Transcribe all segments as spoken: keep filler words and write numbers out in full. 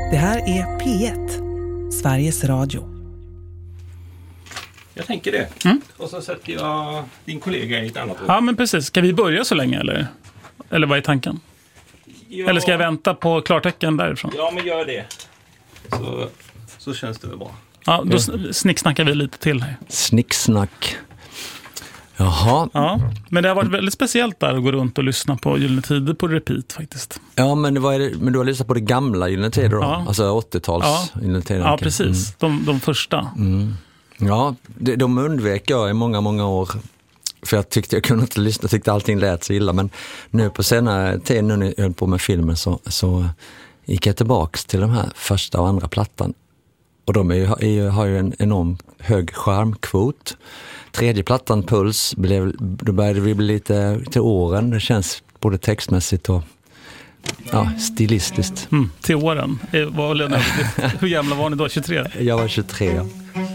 Det här är P ett, Sveriges Radio. Jag tänker det. Mm. Och så sätter jag din kollega i ett annat rum. Ja, men precis. Ska vi börja så länge, eller? Eller vad är tanken? Ja. Eller ska jag vänta på klartecken därifrån? Ja, men gör det. Så, så känns det väl bra. Ja, då ja. snicksnackar vi lite till här. Snicksnack. Jaha. Ja, men det har varit väldigt speciellt där att gå runt och lyssna på Gyllene Tider på repeat faktiskt. Ja, men, det var, men du har lyssnat på det gamla Gyllene Tider då? Ja. Alltså åttio-tals ja. Gyllene Tider. Ja, precis. Mm. De, de första. Mm. Ja, de, de undvek jag i många, många år. För jag tyckte jag kunde inte lyssna, jag tyckte allting lät så illa. Men nu på senare tid, nu när jag höll på med filmen, så, så gick jag tillbaks till de här första och andra plattan. Och de är ju, är ju, har ju en enorm hög skärmkvot. Tredje plattan, Puls, blev, då började vi bli lite till åren. Det känns både textmässigt och ja, stilistiskt. Mm, till åren? Var Lena, hur gamla var ni då? tjugotre? Jag var tjugotre, ja.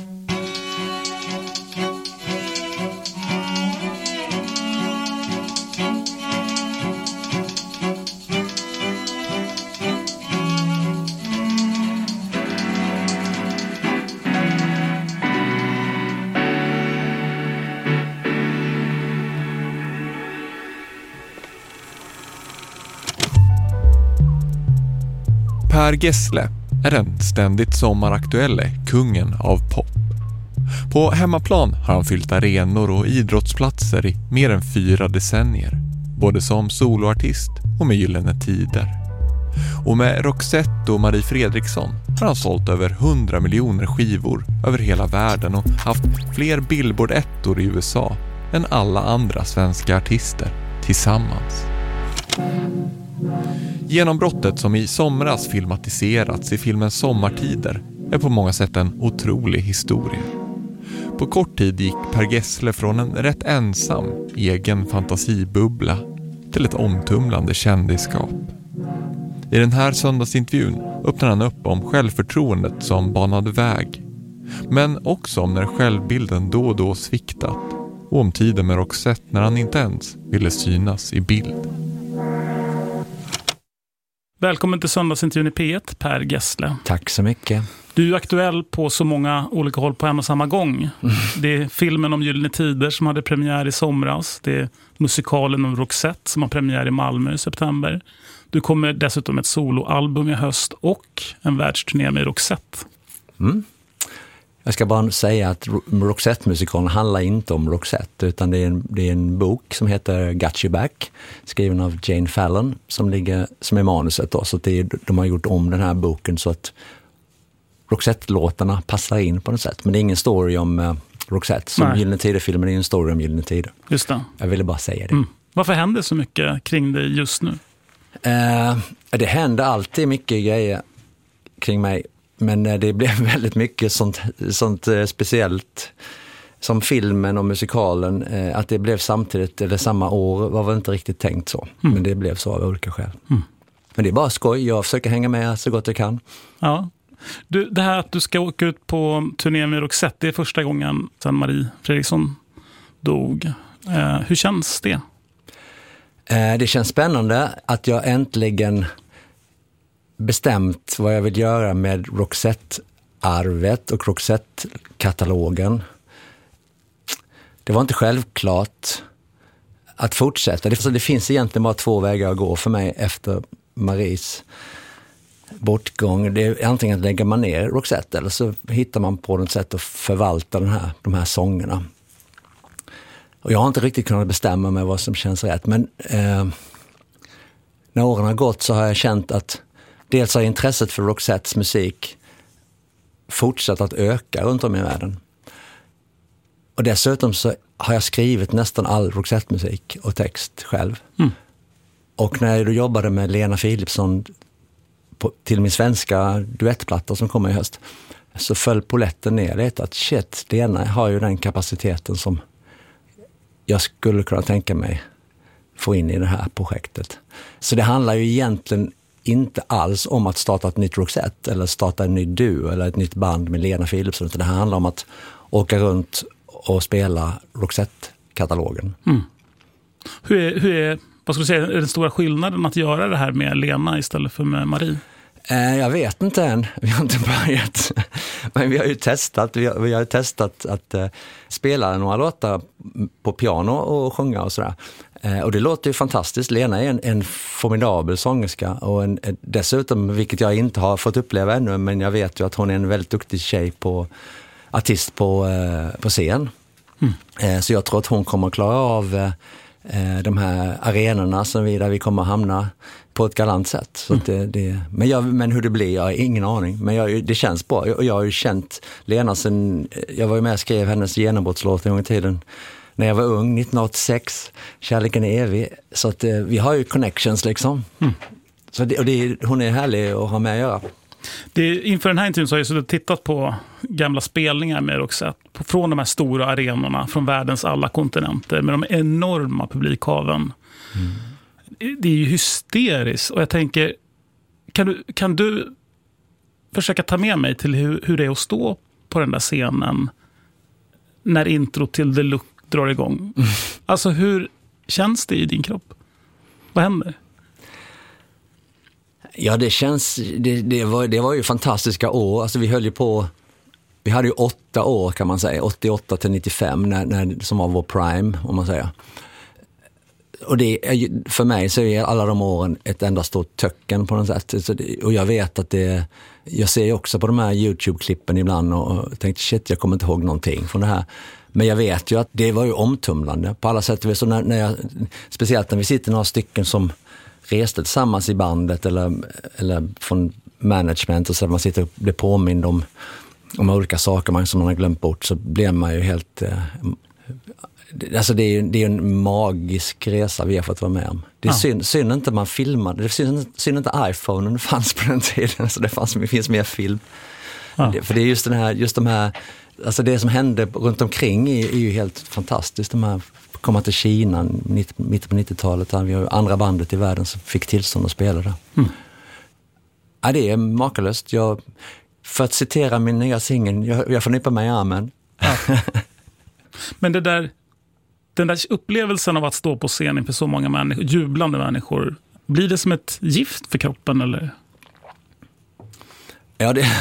Per Gessle är den ständigt sommaraktuelle kungen av pop. På hemmaplan har han fyllt arenor och idrottsplatser i mer än fyra decennier, både som soloartist och med Gyllene Tider. Och med Roxette och Marie Fredriksson har han sålt över hundra miljoner skivor över hela världen och haft fler Billboard-ettor i U S A än alla andra svenska artister tillsammans. Genombrottet som i somras filmatiserats i filmen Sommartider är på många sätt en otrolig historia. På kort tid gick Per Gessle från en rätt ensam, egen fantasibubbla till ett omtumlande kändisskap. I den här söndagsintervjun öppnar han upp om självförtroendet som banade väg, men också om när självbilden då och då sviktat och om tiden med Roxette när han inte ens ville synas i bild. Välkommen till söndagsintervjun i P ett, Per Gessle. Tack så mycket. Du är aktuell på så många olika håll på en och samma gång. Mm. Det är filmen om Gyllene Tider som hade premiär i somras. Det är musikalen om Roxette som har premiär i Malmö i september. Du kommer dessutom med ett soloalbum i höst och en världsturné med Roxette. Mm. Jag ska bara säga att Roxette-musikalen handlar inte om Roxette, utan det är, en, det är en bok som heter Got You Back, skriven av Jane Fallon, som, ligger, som är manuset då. Så det är, de har gjort om den här boken så att Roxette-låtarna passar in på något sätt. Men det är ingen story om uh, Roxette. Som Gyllene Tider-filmen är en story om Gyllene Tider. Just det. Jag ville bara säga det. Mm. Varför händer så mycket kring det just nu? Uh, det händer alltid mycket grejer kring mig. Men det blev väldigt mycket sånt, sånt eh, speciellt som filmen och musikalen. Eh, att det blev samtidigt eller samma år var väl inte riktigt tänkt så. Mm. Men det blev så av olika skäl. Mm. Men det är bara skoj. Jag försöker hänga med så gott jag kan. Ja. Du, det här att du ska åka ut på turné med Roxette, det är första gången sedan Marie Fredriksson dog. Eh, hur känns det? Eh, det känns spännande att jag äntligen bestämt vad jag vill göra med Roxette-arvet och Roxette-katalogen. Det var inte självklart att fortsätta. Det, det finns egentligen bara två vägar att gå för mig efter Maries bortgång. Det är antingen att lägga man ner Roxette eller så hittar man på något sätt att förvalta den här, de här sångerna. Och jag har inte riktigt kunnat bestämma mig vad som känns rätt. Men eh, när åren har gått så har jag känt att dels har intresset för Roxettes musik fortsatt att öka runt om i världen. Och dessutom så har jag skrivit nästan all Roxette-musik och text själv. Mm. Och när jag då jobbade med Lena Philipsson på, till min svenska duettplatta som kommer i höst, så föll poletten ner lite att shit, Lena har ju den kapaciteten som jag skulle kunna tänka mig få in i det här projektet. Så det handlar ju egentligen inte alls om att starta ett nytt Roxette eller starta en ny duo eller ett nytt band med Lena Philipsson, utan det här handlar om att åka runt och spela Roxette-katalogen. Mm. Hur är, hur är, vad ska du säga, är den stora skillnaden att göra det här med Lena istället för med Marie? Eh, jag vet inte än, vi har inte börjat. Men vi har ju testat, vi har, vi har ju testat att eh, spela några låtar på piano och sjunga och sådär. Eh, och det låter ju fantastiskt. Lena är en, en formidabel sångerska och en, en, dessutom, vilket jag inte har fått uppleva ännu, men jag vet ju att hon är en väldigt duktig tjej på artist på, eh, på scen. Mm. Eh, så jag tror att hon kommer att klara av eh, de här arenorna som vi, där vi kommer att hamna på ett galant sätt. Så mm. det, det, men, jag, men hur det blir, jag har ingen aning. Men jag, det känns bra. Jag, jag har ju känt Lena sen, jag var ju med och skrev hennes genombrottslåt en gång i tiden. När jag var ung, nittonhundraåttiosex, Kärleken är evig. Så att eh, vi har ju connections liksom. Mm. Så det, och det, hon är härlig att ha med att göra. Det, inför den här intervjun så har jag så tittat på gamla spelningar med Roxette. På, från de här stora arenorna, från världens alla kontinenter. Med de enorma publikhaven. Mm. Det är ju hysteriskt. Och jag tänker, kan du, kan du försöka ta med mig till hur, hur det är att stå på den där scenen när intro till The Look drar igång? Mm. Alltså hur känns det i din kropp? Vad händer? Ja, det känns, det, det, var, det var ju fantastiska år. Alltså vi höll ju på, vi hade ju åtta år kan man säga, åttioåtta till nittiofem när, när, som var vår prime om man säger. Och det är, för mig så är alla de åren ett enda stort töcken på något sätt. Så det, och jag vet att det, jag ser ju också på de här YouTube-klippen ibland och, och tänkte shit, jag kommer inte ihåg någonting från det här. Men jag vet ju att det var ju omtumlande på alla sätt. Så när, när jag, speciellt när vi sitter några stycken som reste tillsammans i bandet eller, eller från management och så att man sitter och blir påmind om, om olika saker man, som man har glömt bort, så blir man ju helt... Eh, alltså det är ju det är en magisk resa vi har fått vara med om. Det är ja. synd, synd inte man filmade. Det är synd, synd inte iPhonen fanns på den tiden, så det, fanns, det finns mer film. Ja. Det, för det är just, den här, just de här... Alltså det som hände runt omkring är, är ju helt fantastiskt. De här komma till Kina mitt på nittiotalet, där vi har andra bandet i världen som fick tillstånd att spela där. Mm. Ja, det är makalöst. Jag, för att citera min nya singel, jag, jag får nypa mig i armen. Ja. Men det där, den där upplevelsen av att stå på scenen för så många människor, jublande människor, blir det som ett gift för kroppen eller? Ja, det...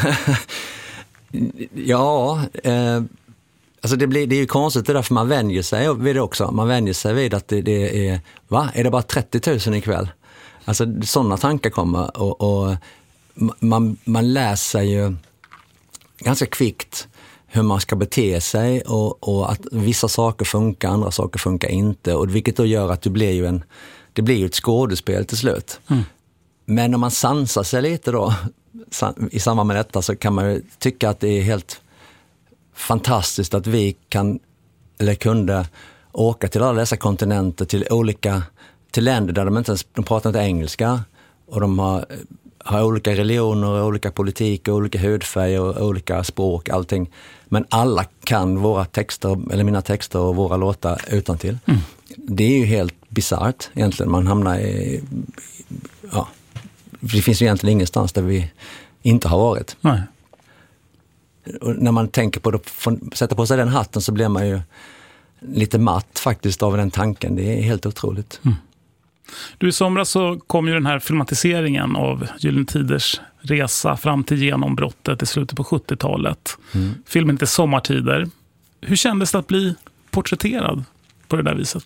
ja, eh, alltså det, blir, det är ju konstigt det där, för man vänjer sig vid det också. Man vänjer sig vid att det, det är, va? Är det bara trettio tusen ikväll? Alltså sådana tankar kommer och, och man, man läser ju ganska kvickt hur man ska bete sig och, och att vissa saker funkar, andra saker funkar inte. Och vilket då gör att det blir ju, en, det blir ju ett skådespel till slut. Mm. Men om man sansar sig lite då i samband med detta, så kan man ju tycka att det är helt fantastiskt att vi kan eller kunde åka till alla dessa kontinenter, till olika till länder där de inte ens de pratar inte engelska och de har, har olika religioner, olika politik, olika hudfärg och olika språk, allting. Men alla kan våra texter, eller mina texter och våra låtar utantill. Mm. Det är ju helt bizarrt egentligen. Man hamnar i, ja, det finns ju egentligen ingenstans där vi inte har varit. Nej. Och när man tänker på det, sätter på sig den hatten, så blir man ju lite matt faktiskt av den tanken. Det är helt otroligt. Mm. Du, i somras så kom ju den här filmatiseringen av Gyllene Tiders resa fram till genombrottet i slutet på sjuttiotalet. Mm. Filmen heter Sommartider. Hur kändes det att bli porträtterad på det där viset?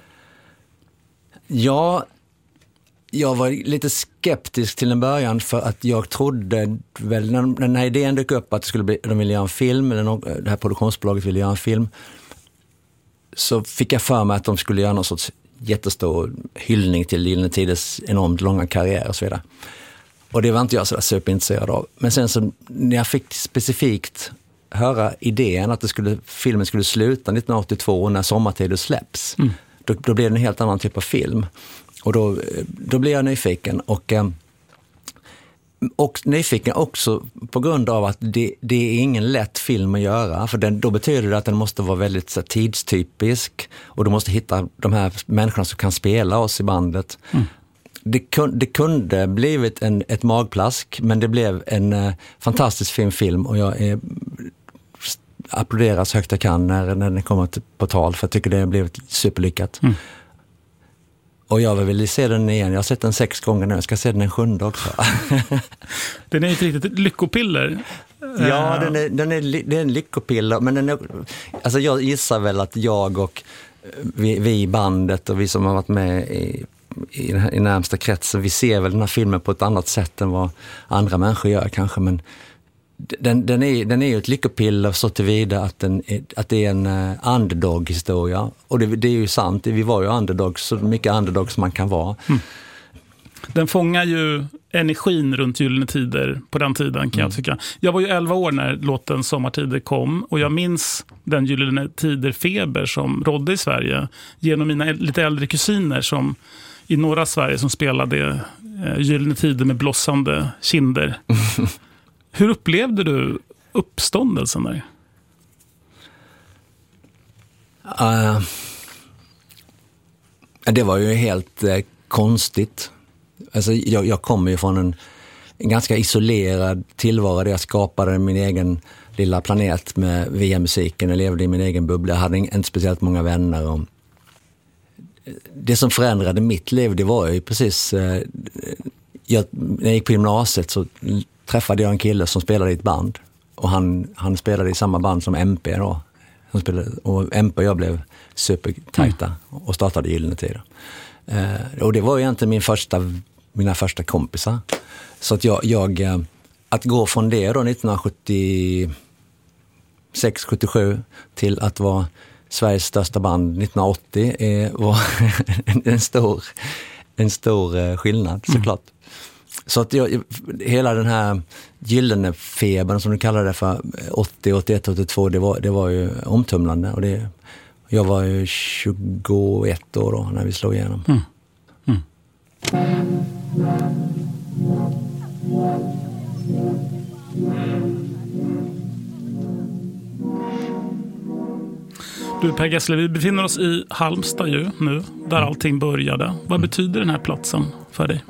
Ja, jag var lite skeptisk till en början, för att jag trodde väl, när den här idén dök upp att det skulle bli, de ville göra en film, eller någon, det här produktionsbolaget ville göra en film, så fick jag för mig att de skulle göra någon sorts jättestor hyllning till Gyllene Tiders enormt långa karriär och så vidare. Och det var inte jag så där superintresserad av. Men sen så när jag fick specifikt höra idén att det skulle, filmen skulle sluta nittonhundraåttiotvå när Sommartider släpps, mm. då, då blev det en helt annan typ av film. Och då, då blev jag nyfiken. Och, och nyfiken också på grund av att det, det är ingen lätt film att göra. För den, då betyder det att den måste vara väldigt så, tidstypisk. Och du måste hitta de här människorna som kan spela oss i bandet. Mm. Det, kun, det kunde blivit en, ett magplask, men det blev en uh, fantastisk fin film. Och jag är, applåderar så högt jag kan när, när den kommer till, på tal. För jag tycker det har blivit superlyckat. Mm. Och jag vill se den igen. Jag har sett den sex gånger nu. Jag ska se den en sjunde också. Den är ett riktigt lyckopiller. Ja, den är, den är, det är en lyckopiller. Men den är, alltså jag gissar väl att jag och vi, vi i bandet och vi som har varit med i, i, i närmsta kretsen, vi ser väl den här filmen på ett annat sätt än vad andra människor gör kanske. Men den, den, är, den är ju ett lyckopiller så tillvida att, den är, att det är en uh, underdog-historia. Och det, det är ju sant, vi var ju underdogs, så mycket underdogs man kan vara. Mm. Den fångar ju energin runt Gyllene Tider på den tiden kan mm. jag tycka. Jag var ju elva år när låten Sommartider kom och jag minns den Gyllene Tider-feber som rådde i Sverige genom mina lite äldre kusiner som i norra Sverige som spelade eh, Gyllene Tider med blossande kinder. Hur upplevde du uppståndelsen där? Uh, det var ju helt uh, konstigt. Alltså, jag, jag kommer ju från en, en ganska isolerad tillvaro där jag skapade min egen lilla planet med via musiken. Jag levde i min egen bubbla. Jag hade inte speciellt många vänner. Och det som förändrade mitt liv, det var ju precis... Uh, jag, när jag gick på gymnasiet så träffade jag en kille som spelade i ett band. Och han, han spelade i samma band som M P då. Han spelade, och M P och jag blev supertajta mm. och startade Gyllene Tider. Eh, och det var egentligen min första, mina första kompisar. Så att jag, jag eh, att gå från det då nittonhundrasjuttiosex sjuttiosju till att vara Sveriges största band nittonhundraåttio eh, var en, en stor, en stor eh, skillnad såklart. Mm. Så att jag, hela den här gyllene febern som du kallar det för åttio, åttioett, åttiotvå, det var, det var ju omtumlande. Och det, jag var ju tjugoett år då när vi slog igenom. Mm. Mm. Du Per Gessle, vi befinner oss i Halmstad ju nu, där allting började. Vad mm. betyder den här platsen för dig?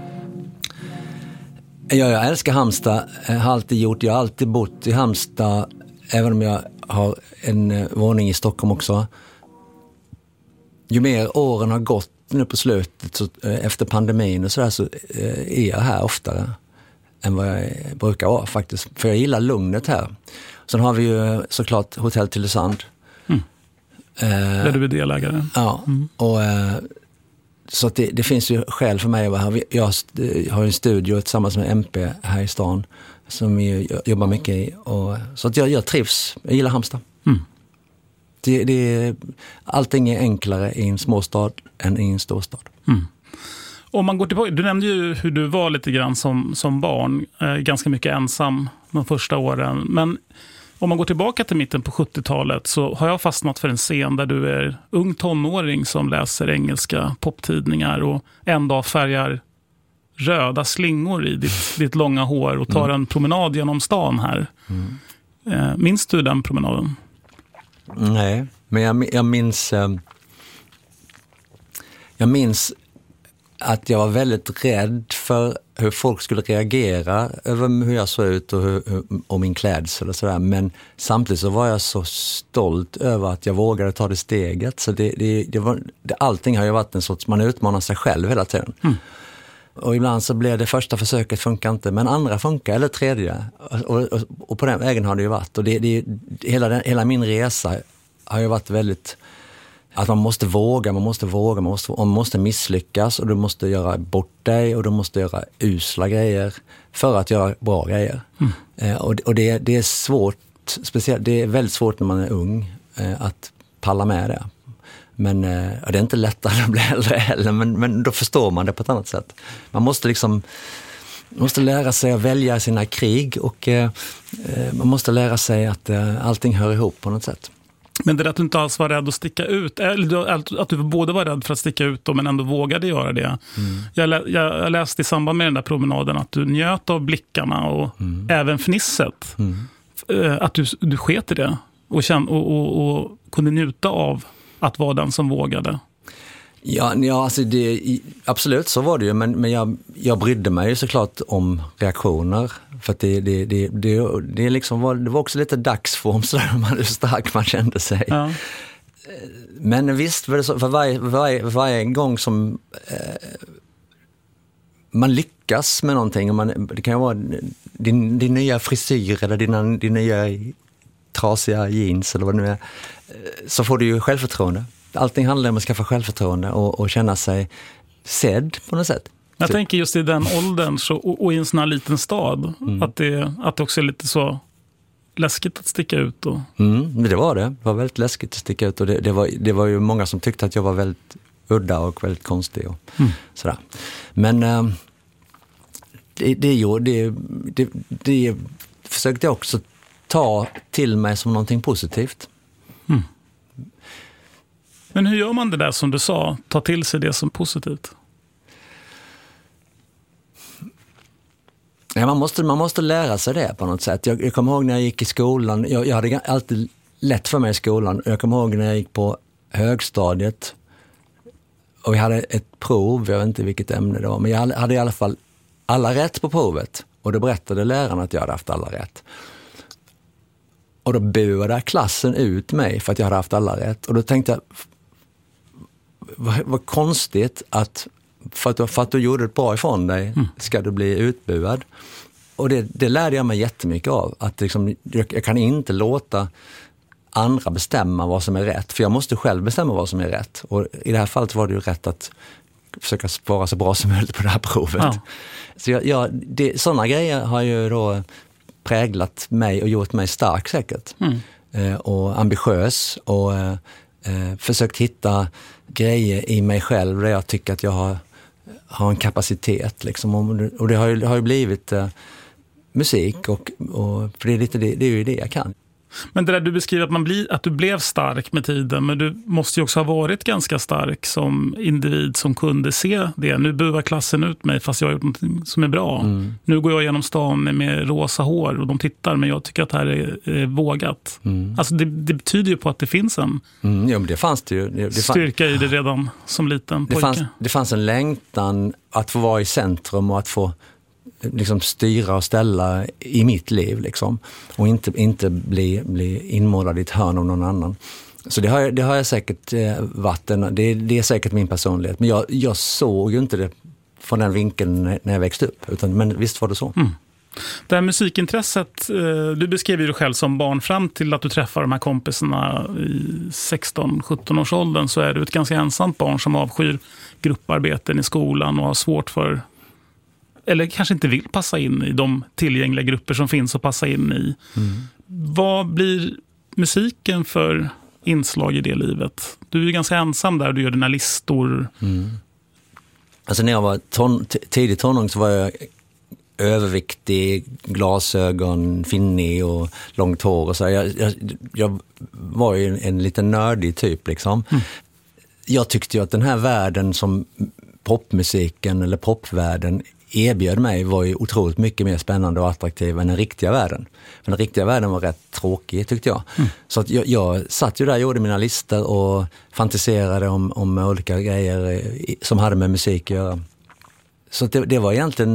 Ja, jag älskar Halmstad, jag har alltid gjort, jag har alltid bott i Halmstad, även om jag har en uh, våning i Stockholm också. Ju mer åren har gått nu på slutet, så, uh, efter pandemin och sådär, så uh, är jag här oftare än vad jag brukar vara faktiskt. För jag gillar lugnet här. Sen har vi ju såklart Hotell Tylösand. Mm. Uh, Där du är delägare. Ja, mm. och... Uh, Så att det, det finns ju skäl för mig att vara här. Jag har en studio tillsammans med M P här i stan som vi jobbar mycket i. Och, så att jag, jag trivs. Jag gillar Halmstad. Mm. Det, det, allting är enklare i en småstad än i en storstad. Mm. Om man går tillbaka, du nämnde ju hur du var lite grann som, som barn. Eh, ganska mycket ensam de första åren. Men om man går tillbaka till mitten på sjuttiotalet så har jag fastnat för en scen där du är ung tonåring som läser engelska poptidningar och en dag färgar röda slingor i ditt, ditt långa hår och tar en promenad genom stan här. Mm. Eh, minns du den promenaden? Nej, men jag, jag minns eh, jag minns att jag var väldigt rädd för hur folk skulle reagera över hur jag såg ut och, hur, och min klädsel och sådär. Men samtidigt så var jag så stolt över att jag vågade ta det steget. Så det, det, det var, det, allting har ju varit en sorts, man utmanar sig själv hela tiden. Mm. Och ibland så blev det första försöket funkar inte, men andra funkar, eller tredje. Och, och, och på den vägen har det ju varit. Och det, det, hela, den, hela min resa har ju varit väldigt... Att man måste våga, man måste våga, man måste, man måste misslyckas och du måste göra bort dig och du måste göra usla grejer för att göra bra grejer. Mm. Eh, och och det, det är svårt, speciellt, det är väldigt svårt när man är ung eh, att palla med det. Men eh, det är inte lättare att bli äldre heller, men, men då förstår man det på ett annat sätt. Man måste liksom man måste lära sig att välja sina krig och eh, man måste lära sig att eh, allting hör ihop på något sätt. Men det är att du inte alls var rädd att sticka ut, eller att du både var rädd för att sticka ut men ändå vågade göra det. Mm. Jag, lä, jag läste i samband med den där promenaden att du njöt av blickarna och mm. även fnisset. Mm. Att du, du sket i det och, känn, och, och, och kunde njuta av att vara den som vågade. Ja, ja alltså det, absolut så var det ju, men, men jag, jag brydde mig ju såklart om reaktioner. För att det, det, det, det, det, liksom var, det var också lite dagsform så där, man, hur stark man kände sig. Ja. Men visst, för, så, för varje, varje, varje gång som eh, man lyckas med någonting, och man, det kan ju vara din, din nya frisyr eller dina, din nya trasiga jeans eller vad det nu är, så får du ju självförtroende. Allting handlar om att skaffa självförtroende och, och känna sig sedd på något sätt. Jag så. tänker just i den åldern så, och, och i en sån här liten stad, mm. att, det, att det också är lite så läskigt att sticka ut. Och... Mm, det var det. Det var väldigt läskigt att sticka ut och det, det, var, det var ju många som tyckte att jag var väldigt udda och väldigt konstig och mm. sådär. Men äh, det, det, det, det, det försökte jag också ta till mig som någonting positivt. Mm. Men hur gör man det där som du sa? Ta till sig det som positivt? Ja, man, måste, man måste lära sig det på något sätt. Jag, jag kommer ihåg när jag gick i skolan. Jag, jag hade alltid lätt för mig i skolan. Jag kommer ihåg när jag gick på högstadiet. Och vi hade ett prov, jag vet inte vilket ämne det var. Men jag hade, hade i alla fall alla rätt på provet. Och då berättade läraren att jag hade haft alla rätt. Och då buade klassen ut mig för att jag hade haft alla rätt. Och då tänkte jag, vad, vad konstigt att för, att för att du gjorde det bra ifrån dig mm. ska du bli utbuad. Och det, det lärde jag mig jättemycket av. Att liksom, jag, jag kan inte låta andra bestämma vad som är rätt. För jag måste själv bestämma vad som är rätt. Och i det här fallet var det ju rätt att försöka spara så bra som möjligt på det här provet. Ja. Så jag, jag, det, sådana grejer har ju då präglat mig och gjort mig stark säkert. Mm. Eh, och ambitiös och eh, försökt hitta grejer i mig själv där jag tycker att jag har, har en kapacitet. Liksom. Och det har ju, har ju blivit eh, musik och, och för det är, lite det, det är ju det jag kan. Men det där du beskriver att, man blir, att du blev stark med tiden, men du måste ju också ha varit ganska stark som individ som kunde se det. Nu buvar klassen ut mig fast jag har gjort något som är bra. Mm. Nu går jag genom stan med, med rosa hår och de tittar, men jag tycker att det här är, är vågat. Mm. Alltså det, det betyder ju på att det finns en mm, ja, men det fanns det ju. Det, det styrka fann... i det redan som liten pojke. Det fanns, det fanns en längtan att få vara i centrum och att få liksom styra och ställa i mitt liv liksom. Och inte, inte bli, bli inmålad i ett hörn av någon annan. Så det har, det har jag säkert eh, varit en, det, det är säkert min personlighet. Men jag, jag såg ju inte det från den vinkeln när, när jag växte upp. Utan, men visst var det så. Mm. Det här musikintresset, eh, du beskriver ju själv som barn fram till att du träffar de här kompisarna i sexton sjutton års åldern, så är du ett ganska ensamt barn som avskyr grupparbeten i skolan och har svårt för, eller kanske inte vill passa in i de tillgängliga grupper som finns att passa in i. Mm. Vad blir musiken för inslag i det livet? Du är ju ganska ensam där, du gör dina listor. Mm. Alltså när jag var ton, t- tidig tonåring så var jag överviktig, glasögon, finnig och långt hår och så. Jag, jag, jag var ju en, en liten nördig typ liksom. Mm. Jag tyckte ju att den här världen som popmusiken eller popvärlden erbjöd mig var ju otroligt mycket mer spännande och attraktiv än den riktiga världen. För den riktiga världen var rätt tråkig tyckte jag. Mm. Så att jag, jag satt ju där, gjorde mina listor och fantiserade om, om olika grejer som hade med musik att göra. Så att det, det var egentligen,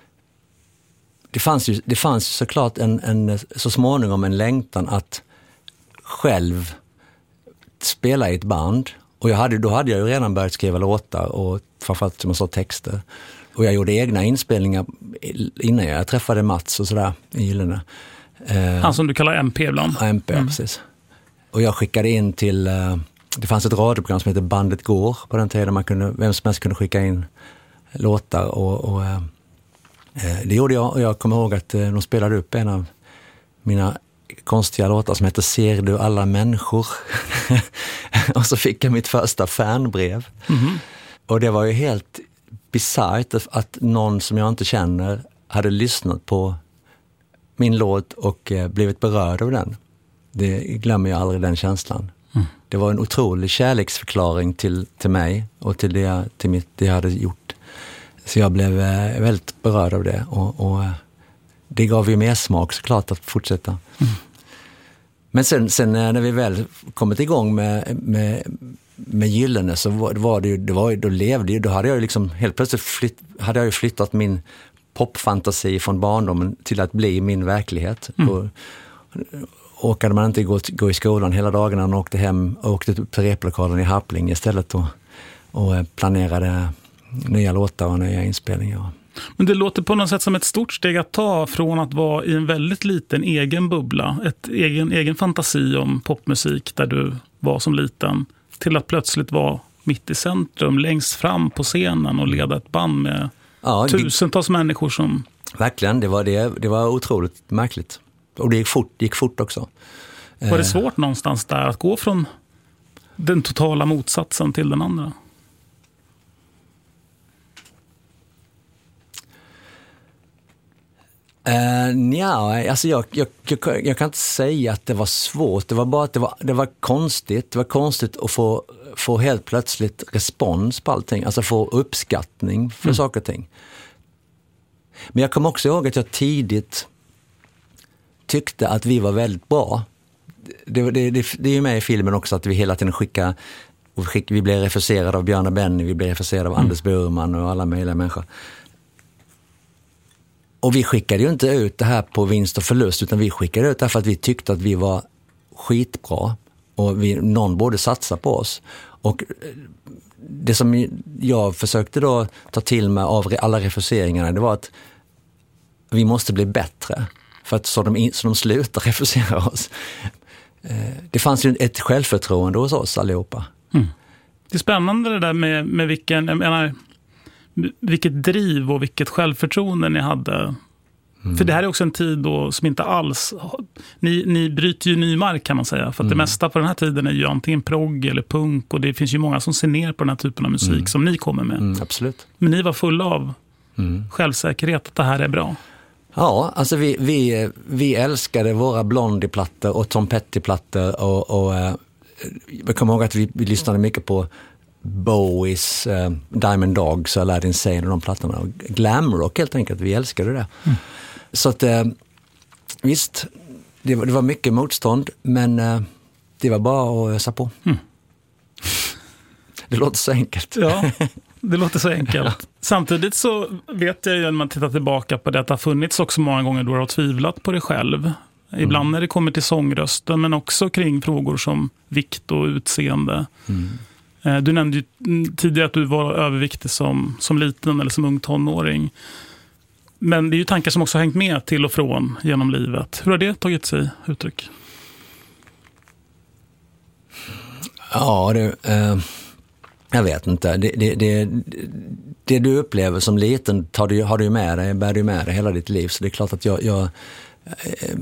det fanns ju, det fanns ju såklart en, en, så småningom en längtan att själv spela i ett band. Och jag hade, då hade jag ju redan börjat skriva låtar och framförallt som jag sa texter. Och jag gjorde egna inspelningar innan jag träffade Mats och sådär i Gyllene. Han som du kallar M P ibland. Ja, M P, mm. precis. Och jag skickade in till, det fanns ett radioprogram som heter Bandet går på den tiden. Man kunde, vem som helst kunde skicka in låtar och, och det gjorde jag. Och jag kommer ihåg att de spelade upp en av mina konstiga låtar som heter Ser du alla människor? Och så fick jag mitt första fanbrev. Mm. Och det var ju helt bisarrt att någon som jag inte känner hade lyssnat på min låt och blivit berörd av den. Det glömmer jag aldrig, den känslan. Mm. Det var en otrolig kärleksförklaring till, till mig och till det, till mitt, det jag hade gjort. Så jag blev väldigt berörd av det och, och det gav ju mer smak såklart att fortsätta. Mm. Men sen, sen när vi väl kommit igång med, med, med Gyllene så var, var det ju, det var, då levde ju, då hade jag ju liksom helt plötsligt flytt, hade jag ju flyttat min popfantasi från barndomen till att bli min verklighet. Mm. Och, åkade man inte gå, gå i skolan hela dagarna. Man åkte hem och åkte upp till replokalen i Harpling istället och, och planerade nya låtar och nya inspelningar. Men det låter på något sätt som ett stort steg att ta från att vara i en väldigt liten egen bubbla, ett egen, egen fantasi om popmusik där du var som liten, till att plötsligt vara mitt i centrum, längst fram på scenen och leda ett band med ja, tusentals det, människor som... Verkligen, det var, det, det var otroligt märkligt. Och det gick fort, det gick fort också. Var det svårt någonstans där att gå från den totala motsatsen till den andra? Uh, ja, alltså jag, jag, jag, jag kan inte säga att det var svårt. Det var bara att det var, det var konstigt. Det var konstigt att få, få helt plötsligt respons på allting. Alltså få uppskattning för mm. saker och ting. Men jag kommer också ihåg att jag tidigt tyckte att vi var väldigt bra. Det, det, det, det är ju med i filmen också att vi hela tiden skickar, skick, vi blev refuserade av Björn och Benny, vi blev refuserade av mm. Anders Burman och alla möjliga människor. Och vi skickade ju inte ut det här på vinst och förlust, utan vi skickade ut det för att vi tyckte att vi var skitbra och vi, någon borde satsa på oss. Och det som jag försökte då ta till mig av alla refuseringarna, det var att vi måste bli bättre för att så de, så de slutar refusera oss. Det fanns ju ett självförtroende hos oss allihopa. Mm. Det är spännande det där med, med vilken, jag menar, vilket driv och vilket självförtroende ni hade. Mm. För det här är också en tid då som inte alls... Ni, ni bryter ju ny mark kan man säga. För att mm. det mesta på den här tiden är ju antingen progg eller punk. Och det finns ju många som ser ner på den här typen av musik mm. som ni kommer med. Mm, absolut. Men ni var fulla av mm. självsäkerhet att det här är bra. Ja, alltså vi, vi, vi älskade våra Blondie-plattor och Tom Petty-plattor. Och, och eh, jag kommer ihåg att vi, vi lyssnade mycket på Bowies uh, Diamond Dogs och Aladdin Sane och de plattorna. Och glamrock helt enkelt, vi älskade det. Mm. Så att uh, visst, det var, det var mycket motstånd, men uh, det var bara att ösa på. Mm. Det låter så enkelt. Ja, det låter så enkelt. Samtidigt så vet jag ju när man tittar tillbaka på det att det har funnits också många gånger då du har tvivlat på dig själv. Ibland mm. när det kommer till sångrösten, men också kring frågor som vikt och utseende. Mm. Du nämnde ju tidigare att du var överviktig som, som liten eller som ung tonåring. Men det är ju tankar som också har hängt med till och från genom livet. Hur har det tagit sig uttryck? Ja, det, eh, jag vet inte. Det, det, det, det du upplever som liten tar du, har du med dig, bär du med dig hela ditt liv. Så det är klart att jag... jag eh,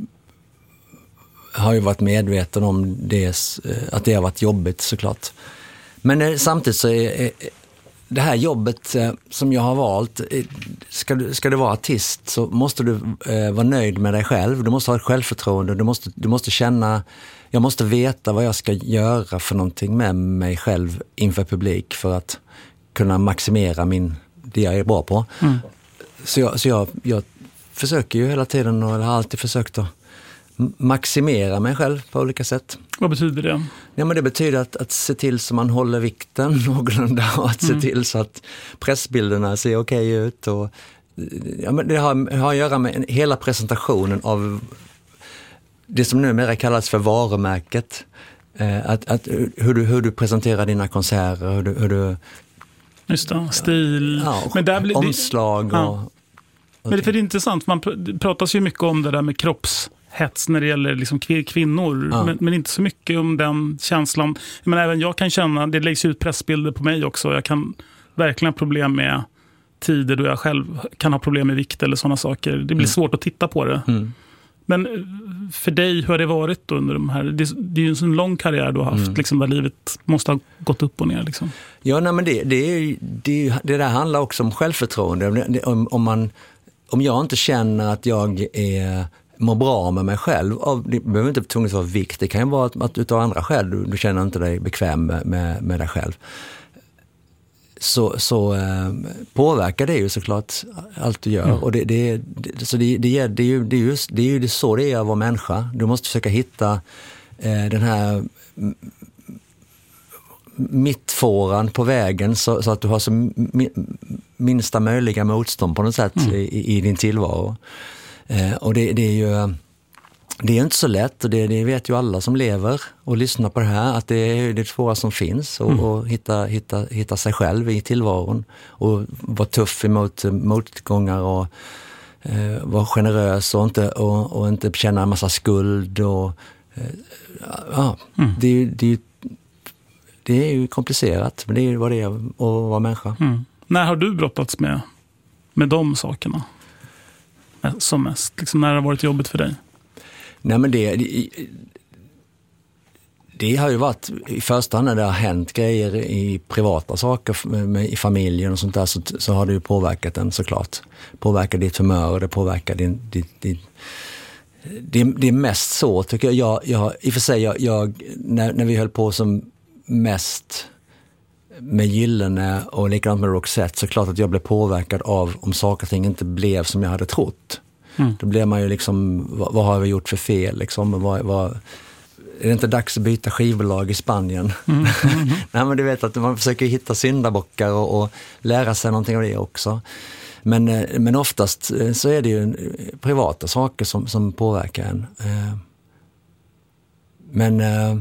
har ju varit medveten om det, att det har varit jobbigt såklart. Men samtidigt så är det här jobbet som jag har valt, ska du, ska du vara artist så måste du vara nöjd med dig själv. Du måste ha ett självförtroende. Du måste, du måste känna, jag måste veta vad jag ska göra för någonting med mig själv inför publik för att kunna maximera min, det jag är bra på. Mm. Så, jag, så jag, jag försöker ju hela tiden och har alltid försökt att maximera mig själv på olika sätt. Vad betyder det? Ja, men det betyder att, att se till så man håller vikten någorlunda och att mm. se till så att pressbilderna ser okej ut. Och, ja, men det har, har att göra med hela presentationen av det som numera kallas för varumärket. Eh, att, att, hur, du, hur du presenterar dina konserter, hur du... Hur du Just det, stil. Ja, men där blir, omslag och... Ja. Men det är för intressant, man pr- pratas ju mycket om det där med kroppshets när det gäller liksom kvinnor, ja. men, men inte så mycket om den känslan. Men även jag kan känna, det läggs ut pressbilder på mig också, jag kan verkligen ha problem med tider då jag själv kan ha problem med vikt eller sådana saker. Det blir mm. svårt att titta på det. Mm. Men för dig, hur har det varit då under de här, det, det är ju en sån lång karriär du har haft, mm. liksom, där livet måste ha gått upp och ner. Liksom. Ja, nej, men det, det, är, det, det där handlar också om självförtroende. Om, om man Om jag inte känner att jag är, mår bra med mig själv, det behöver inte tvunget vara vikt, det kan ju vara att, att utav andra skäl, du, du känner inte dig bekväm med, med, med dig själv. Så, så eh, påverkar det ju såklart allt du gör. Mm. Och det, det, det, så det, det, det, är ju, det, är just, det är ju så det är att vara människa. Du måste försöka hitta eh, den här mittfåran på vägen så, så att du har så mi, minsta möjliga motstånd på något sätt mm. i, i din tillvaro. Eh, och det, det är ju det är inte så lätt, och det, det vet ju alla som lever och lyssnar på det här, att det är det svåra som finns, och, mm. och hitta, hitta, hitta sig själv i tillvaron och vara tuff emot motgångar och eh, vara generös och inte, och, och inte känna en massa skuld och eh, ja, mm. det, är ju, det, är ju, det är ju komplicerat, men det är ju vad det är att vara människa. Mm. När har du brottats med, med de sakerna som mest? Liksom, när har det varit jobbigt för dig? Nej, men det, det, det har ju varit i första hand när det har hänt grejer i privata saker med, i familjen och sånt där, så, så har det ju påverkat den såklart. Påverkar ditt humör och det påverkar din... din, din det, det är mest så, tycker jag. jag, jag I och för sig, jag, jag, när, när vi höll på som mest med Gyllene och likadant med Roxette, så klart att jag blev påverkad av om saker och ting inte blev som jag hade trott. Mm. Då blev man ju liksom, vad, vad har vi gjort för fel? Liksom? Vad, vad, är det inte dags att byta skivbolag i Spanien? Mm. Mm. Nej, men du vet att man försöker hitta syndabockar och, och lära sig någonting av det också. Men, men oftast så är det ju privata saker som, som påverkar en. Men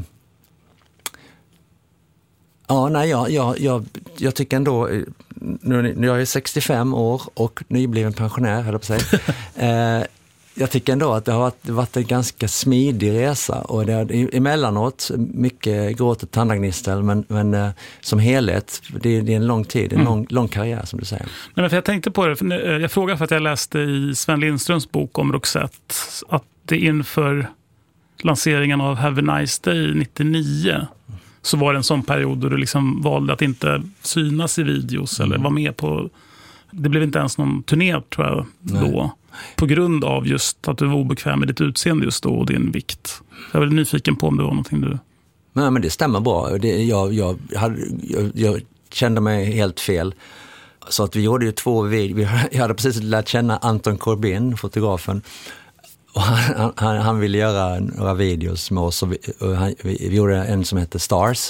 ja, nej, jag, jag, jag, jag tycker ändå, nu, jag är sextiofem år och nybliven pensionär, höll jag på att säga. eh, jag tycker ändå att det har varit, varit en ganska smidig resa, och det har emellanåt mycket gråt och tandagnissel, men, men eh, som helhet, det, det är en lång tid, en mm. lång, lång karriär som du säger. Nej, men för jag tänkte på det, för jag frågade för att jag läste i Sven Lindströms bok om Roxette att det inför lanseringen av Have a Nice Day nittionio så var det en sån period då du liksom valde att inte synas i videos mm. eller vara med på, det blev inte ens någon turné tror jag Nej. då, på grund av just att du var obekväm med ditt utseende just då och din vikt. Jag var nyfiken på om det var någonting du... Nej, men det stämmer bra. Det, jag, jag, hade, jag, jag kände mig helt fel. Så att vi gjorde ju två videos. Jag hade precis lärt känna Anton Corbin, fotografen. Och han, han, han ville göra några videos med oss, och vi, och han, vi, vi gjorde en som heter Stars.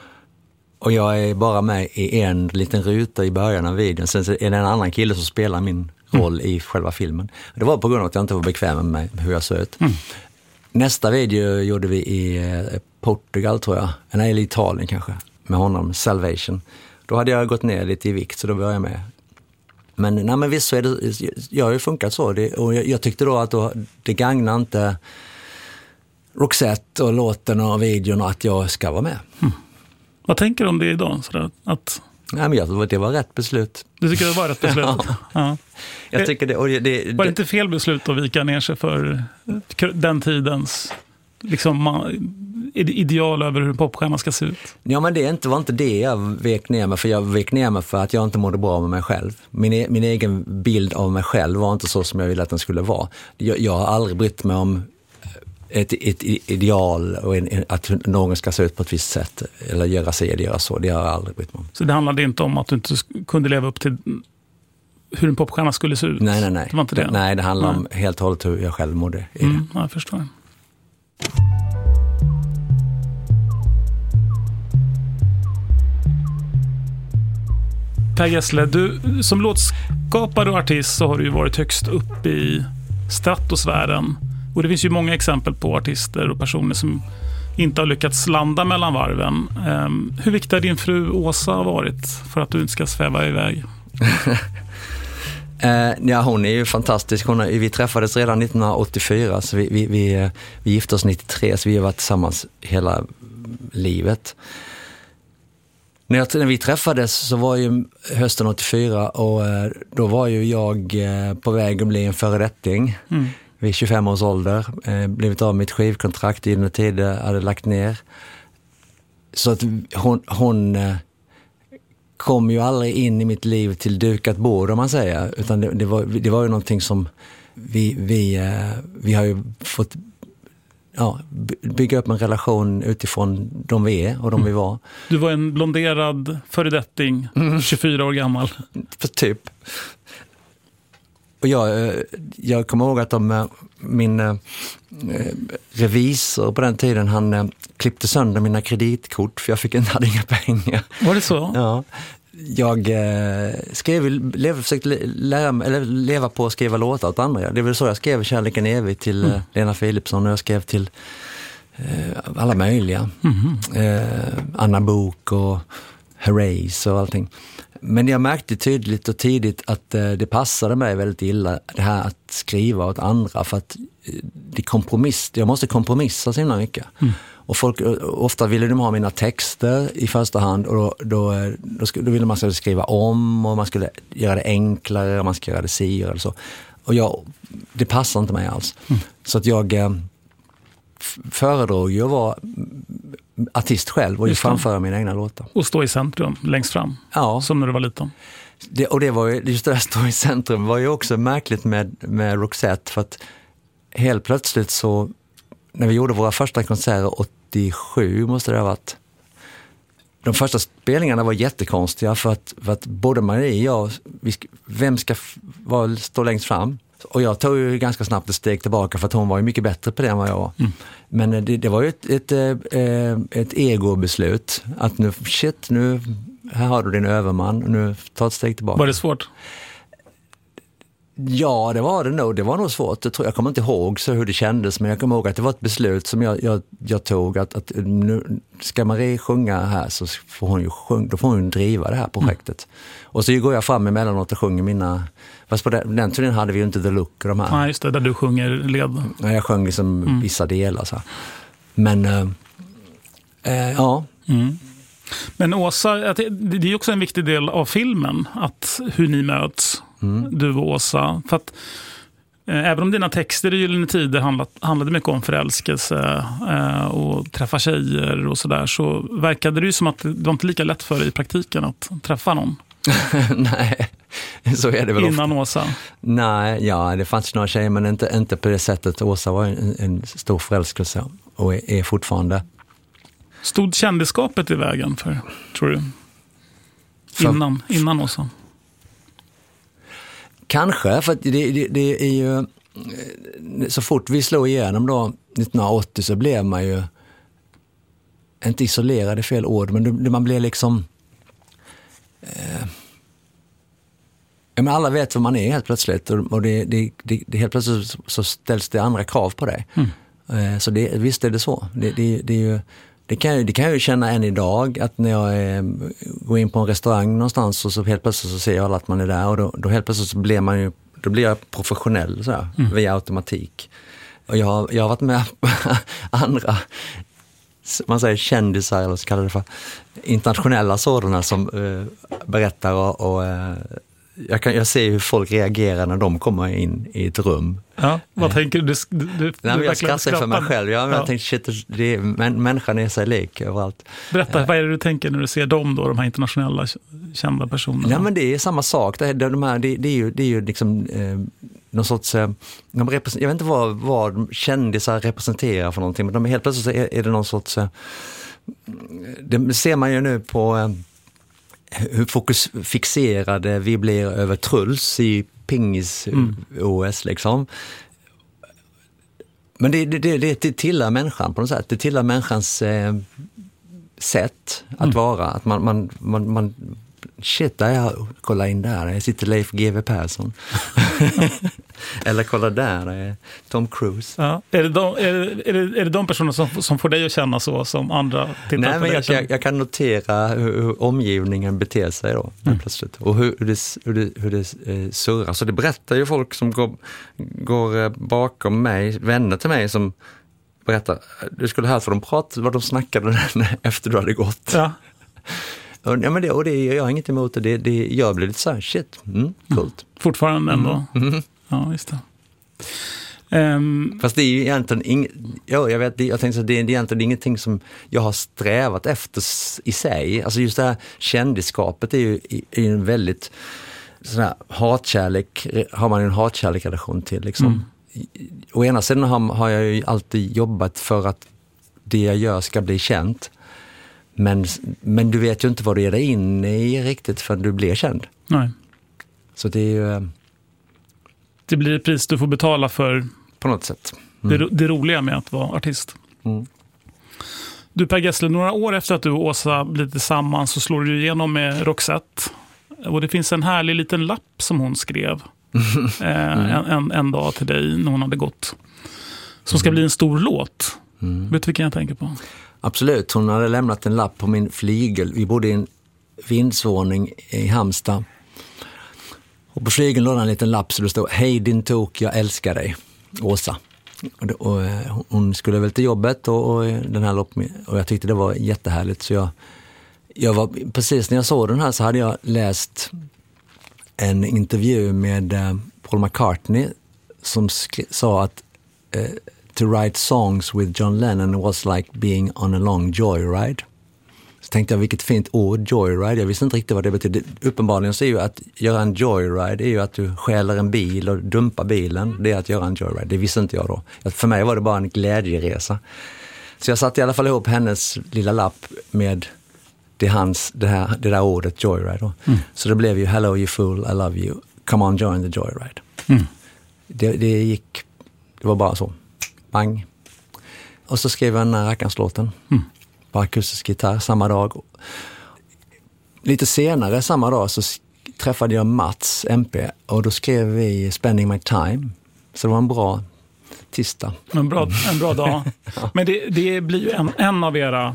Och jag är bara med i en liten ruta i början av videon. Sen är det en annan kille som spelar min roll mm. i själva filmen. Det var på grund av att jag inte var bekväm med mig, hur jag såg ut. Mm. Nästa video gjorde vi i Portugal tror jag. Nej, i Italien kanske. Med honom, Salvation. Då hade jag gått ner lite i vikt, så då var jag med. Men, nej, men visst så är det, jag har ju funkat så. Det, och jag, jag tyckte då att då, det gagnar inte Roxette och låten och videon att jag ska vara med. Mm. Vad tänker du om det idag? Så att... Nej, men jag tror att det var rätt beslut. Du tycker det var rätt beslut? ja. ja. Jag tycker det, och det, det, var det inte fel beslut att vika ner sig för den tidens liksom, ideal över hur en popstjärna ska se ut? Ja, men det är inte, var inte det jag vek ner mig för. Jag vek ner mig för att jag inte mådde bra med mig själv. Min, min egen bild av mig själv var inte så som jag ville att den skulle vara. Jag, jag har aldrig brytt mig om ett, ett ideal och en, att någon ska se ut på ett visst sätt eller göra sig eller göra så. Det har jag aldrig brytt mig om. Så det handlade inte om att du inte kunde leva upp till hur en popstjärna skulle se ut? Nej, nej, nej. Det var inte det? Nej, det handlar nej. om helt och hållet hur jag själv mådde i mm, det. Ja, jag förstår. Per Gessle, du som låtskapare och artist så har du ju varit högst upp i stratosfären. Och det finns ju många exempel på artister och personer som inte har lyckats landa mellan varven. Um, hur viktig har din fru Åsa varit för att du inte ska sväva iväg? uh, ja, hon är ju fantastisk. Hon är, vi träffades redan nittonhundraåttiofyra, så vi, vi, vi, vi gifte oss nittiotre, så vi har varit tillsammans hela livet. När, jag, när vi träffades så var ju hösten åttiofyra, och uh, då var ju jag uh, på väg att bli en föredetting. Mm. Vid tjugofem års ålder, eh, blivit av mitt skivkontrakt i Gyllene Tider, hade lagt ner. Så att hon, hon eh, kom ju aldrig in i mitt liv till dukat bord, om man säger. Utan det, det, var, det var ju någonting som vi, vi, eh, vi har ju fått ja, bygga upp en relation utifrån de vi är och de mm. vi var. Du var en blonderad föredetting, mm. tjugofyra år gammal. För typ. Och jag, jag kommer ihåg att de, min eh, revisor på den tiden, han eh, klippte sönder mina kreditkort för jag fick inte, hade inga pengar. Var det så? Ja. Jag eh, skrev, lev, försökte lära, eller leva på att skriva låtar åt andra. Det är väl så jag skrev Kärleken evigt till mm. Lena Philipsson, och jag skrev till eh, alla möjliga. Mm. Eh, Anna Bok och Herreys och allting. Men jag märkte tydligt och tidigt att eh, det passade mig väldigt illa, det här att skriva åt andra, för att eh, det kompromiss, jag måste kompromissa så himla mycket. Mm. Och folk, ofta ville de ha mina texter i första hand, och då, då, då, då, då ville man skulle skriva om, och man skulle göra det enklare, och man skulle göra det si eller så. Och jag, det passar inte mig alls. Mm. Så att jag eh, föredrog ju att vara artist själv och ju framföra mina egna låtar. Och stå i centrum, längst fram, ja. Som när du var liten. Det, och det var ju, just det där stå i centrum var ju också märkligt med, med Roxette, för att helt plötsligt så, när vi gjorde våra första konserter åttiosju måste det ha varit, de första spelningarna var jättekonstiga, för att, för att både Marie och jag, vi, vem ska f- var, stå längst fram? Och jag tog ju ganska snabbt ett steg tillbaka, för att hon var ju mycket bättre på det än vad jag var. Mm. Men det, det var ju ett, ett, ett, ett egobeslut. Att nu, shit, nu här har du din överman, nu ta ett steg tillbaka. Var det svårt? Ja, det var det nog. Det var nog svårt. Jag, tror, jag kommer inte ihåg så hur det kändes, men jag kommer ihåg att det var ett beslut som jag, jag, jag tog. Att, att nu ska Marie sjunga här, så får hon ju sjunga, då får hon driva det här projektet. Mm. Och så går jag fram emellanåt och sjunger mina... Fast på den, den turnén hade vi ju inte The Look och de här. Ja, just det, där du sjunger led. Ja, jag sjöng liksom mm. vissa delar. Så här. Men, äh, äh, ja... Mm. Men Åsa, det är också en viktig del av filmen, att hur ni möts, mm. du och Åsa. För att eh, även om dina texter i Gyllene Tider handlade, handlade mycket om förälskelse eh, och träffa tjejer och sådär, så verkade det ju som att det var inte lika lätt för dig i praktiken att träffa någon. Nej, så är det väl innan ofta. Åsa? Nej, ja, det fanns några tjejer, men inte, inte på det sättet. Åsa var en, en stor förälskelse och är, är fortfarande. Stod kändisskapet i vägen för, tror du? Innan, för, innan Åsa? Kanske, för det, det, det är ju... Så fort vi slog igenom då nittonhundraåttio, så blev man ju... Inte isolerad, är fel ord, men det, man blev liksom... Eh, men alla vet vad man är helt plötsligt, och, och det, det, det, det helt plötsligt så ställs det andra krav på dig. Mm. Eh, så det, visst är det så. Det, det, det är ju... Det kan, jag, det kan jag ju känna än idag, att när jag eh, går in på en restaurang någonstans, och så helt plötsligt så ser jag alla att man är där, och då, då helt plötsligt så blir man ju, då blir jag professionell så här, mm. via automatik. Och jag har, jag har varit med på andra, man säger kändisar, eller så kallar det för internationella sådana, som eh, berättar och, och eh, jag, kan, jag ser hur folk reagerar när de kommer in i ett rum. Ja, vad tänker du? du, du Nej, men jag skrattar för mig själv. Jag, ja. jag tänkte, shit, det är, men, människan är sig lik överallt. Berätta, vad är det du tänker när du ser dem då, de här internationella kända personerna? Ja, men det är samma sak. Det, de här, det, det är ju, det är ju liksom eh, någon sorts... Eh, de jag vet inte vad, vad kändisar representerar för någonting, men de är helt plötsligt så är, är det någon sorts... Eh, det ser man ju nu på... Eh, hur fokusfixerade vi blir över Truls i pingis-O S mm. liksom. Men det, det, det, det tillhör människan på något sätt. Det tillhör människans eh, sätt att mm. vara. Att man, man, man, man shit, där jag kollar in där. Jag sitter Leif G W Persson. Eller kolla där, det är Tom Cruise. Ja. Är, det de, är, det, är, det, är det de personer som, som får dig att känna så, som andra tittar Nej, på men dig? Jag, jag, jag kan notera hur, hur omgivningen beter sig då, mm. plötsligt. Och hur, hur det, hur det, hur det eh, surrar. Så det berättar ju folk som går, går bakom mig, vänner till mig, som berättar, du skulle höra vad de pratade, vad de snackade efter du hade gått. Ja. Och, ja, men det, och det jag har inget emot det. Det, det jag blir lite så här, shit, mm, coolt. Mm. Fortfarande ändå. Mm. Mm. Ja, just det. Um, Fast det är ju egentligen inget, ja, jag vet, jag tänkte att det är egentligen ingenting som jag har strävat efter i sig. Alltså just det här kändisskapet är ju är en väldigt sån här hatkärlek, har man en hatkärlekrelation till liksom. Mm. Å ena sidan har, har jag ju alltid jobbat för att det jag gör ska bli känt. Men, men du vet ju inte vad du ger dig in i riktigt förrän du blir känd. Nej. Så det är ju... Det blir ett pris du får betala för... På något sätt. Mm. Det, det roliga med att vara artist. Mm. Du Per Gessle, några år efter att du och Åsa blev tillsammans så slår du igenom med Roxette. Och det finns en härlig liten lapp som hon skrev eh, en, en, en dag till dig när hon hade gått. Som ska bli en stor låt. Mm. Vet du vilken jag tänker på? Absolut, hon hade lämnat en lapp på min flygel. Vi bodde i en vindsvåning i Halmstad. Och på flygeln låg en liten lapp så det stod: hej din tok, jag älskar dig, Åsa. Och, det, och hon skulle väl till jobbet och, och den här loppen, och jag tyckte det var jättehärligt, så jag, jag var, precis när jag såg den här så hade jag läst en intervju med uh, Paul McCartney som skri- sa att uh, to write songs with John Lennon was like being on a long joyride. Så tänkte jag, vilket fint ord, joyride. Jag visste inte riktigt vad det betyder. Uppenbarligen så är ju att göra en joyride är ju att du stjäler en bil och dumpar bilen. Det är att göra en joyride. Det visste inte jag då. För mig var det bara en glädjeresa. Så jag satte i alla fall ihop hennes lilla lapp med det, hans, det, här, det där ordet joyride då. Mm. Så det blev ju hello you fool, I love you, come on join the joyride. Mm. Det, det gick, det var bara så. Bang. Och så skrev jag den här rackarslåten. Mm. På akustisk gitarr samma dag. Lite senare samma dag så träffade jag Mats M P och då skrev vi Spending My Time. Så det var en bra tisdag. En bra, en bra dag. Ja. Men det, det blir ju en, en av era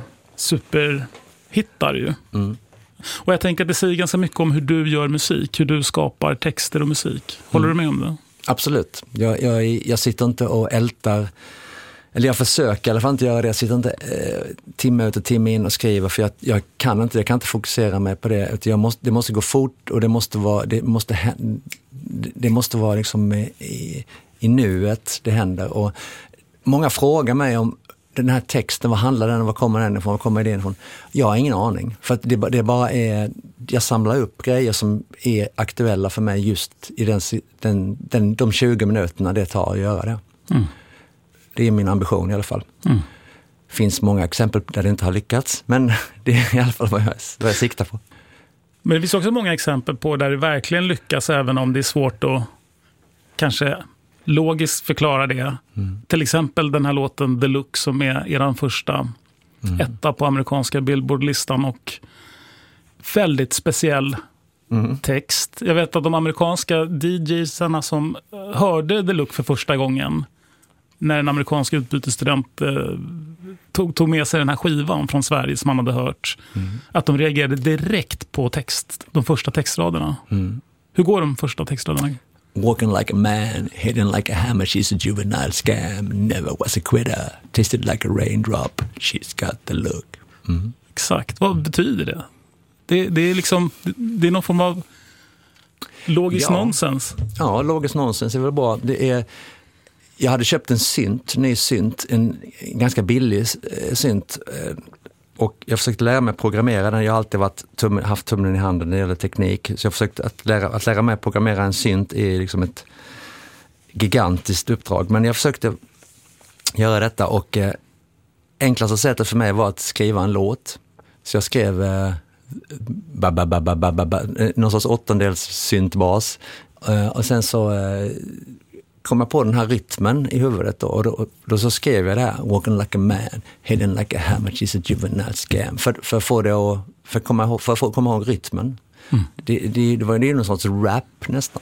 superhittar ju. Mm. Och jag tänker att det säger ganska mycket om hur du gör musik, hur du skapar texter och musik. Håller mm. du med om det? Absolut. Jag, jag, jag sitter inte och ältar. Eller jag försöker i alla fall inte göra det. Jag sitter inte eh, timme ut och timme in och skriver, för jag, jag kan inte, jag kan inte fokusera mig på det. Jag måste, det måste gå fort och det måste vara, det måste, det måste vara liksom i, i nuet det händer. Och många frågar mig om den här texten, vad handlar den, vad kommer den ifrån, vad kommer idén ifrån? Jag har ingen aning. För att det, det bara är, jag samlar upp grejer som är aktuella för mig just i den, den, den, de tjugo minuterna det tar att göra det. Mm. Det är min ambition i alla fall. Mm. Det finns många exempel där det inte har lyckats, men det är i alla fall vad jag, vad jag siktar på. Men det finns också många exempel på där det verkligen lyckas, även om det är svårt att kanske logiskt förklara det. Mm. Till exempel den här låten Deluxe som är er första mm. etta på amerikanska Billboard-listan och väldigt speciell mm. text. Jag vet att de amerikanska D J:sarna som hörde Deluxe för första gången när en amerikansk utbytesstudent eh, tog, tog med sig den här skivan från Sverige som man hade hört, mm. att de reagerade direkt på text, de första textraderna. Mm. Hur går de första textraderna? Walking like a man, hidden like a hammer, she's a juvenile scam, never was a quitter, tasted like a raindrop, she's got the look. Mm. Exakt, vad betyder det? Det, det är liksom, det är någon form av logisk ja. nonsens. Ja, logisk nonsens är väl bra. Det är Jag hade köpt en synt, ny synt, en ganska billig synt, och jag försökte lära mig programmera den. Jag har alltid varit tum, haft tummen i handen när det gäller teknik, så jag försökte att lära, att lära mig programmera en synt är liksom ett gigantiskt uppdrag. Men jag försökte göra detta, och eh, enklaste sättet för mig var att skriva en låt. Så jag skrev eh, ba, ba, ba, ba, ba, ba, någon sorts åttondels syntbas, eh, och sen så eh, kom jag på den här rytmen i huvudet då, och då, då så skrev jag det här: walking like a man, hidden like a hammer, she's a juvenile scam, för, för att få det att för att komma ihåg, för att få, komma ihåg rytmen. Mm. Det, det, det var ju någon sorts rap nästan.